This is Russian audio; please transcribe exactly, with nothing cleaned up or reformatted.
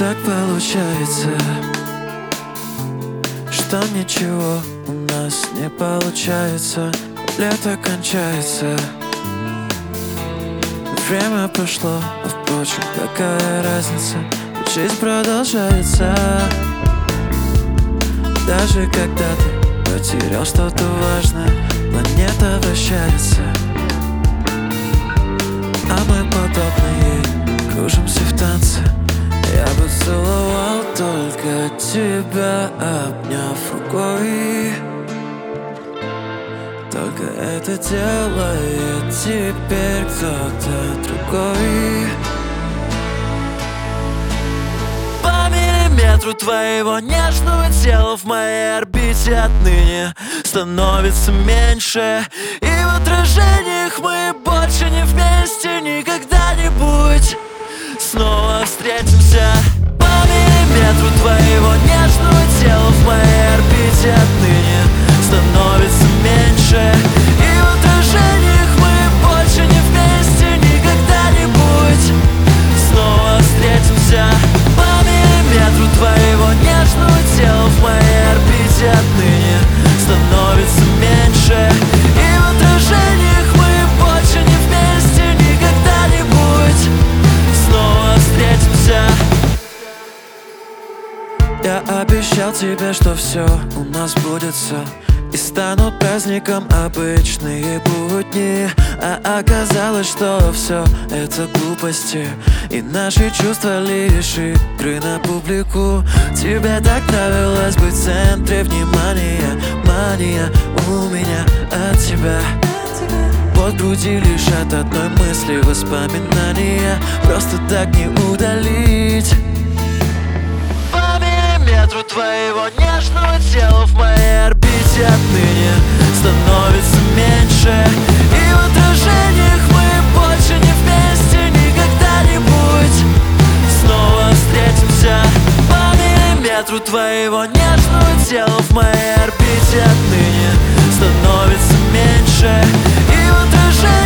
так получается, что ничего у нас не получается. Лето кончается, время прошло, а впрочем, какая разница? Жизнь продолжается. Даже когда ты потерял что-то важное, планета вращается, а мы подобно ей кружимся в танце. Я бы целовал только тебя, обняв рукой. Только это делает теперь кто-то другой. По миллиметру твоего нежного тела в моей орбите отныне становится меньше, и в отражениях мы больше не вместе. Никогда-нибудь снова встретимся. По миллиметру твоего нежного тела в моей орбите отныне становится меньше, и в отражениях мы больше не вместе. Никогда-нибудь снова встретимся. По миллиметру твоего нежного тела в моей орбите отныне становится меньше, и в отражениях мы больше не вместе. Никогда-нибудь снова встретимся. Я обещал тебе, что все у нас сбудется, и станут праздником обычные будни. А оказалось, что все это глупости, и наши чувства лишь игры на публику. Тебе так нравилось быть в центре внимания. Мания у меня от тебя. Под груди лишь от одной мысли воспоминания просто так не удалить. По миллиметру твоего нежного тела в моей орбите отныне становится меньше, и в отражениях мы больше не вместе. Никогда-нибудь снова встретимся. По миллиметру твоего нежного тела в моей орбите отныне становится меньше, и в отражениях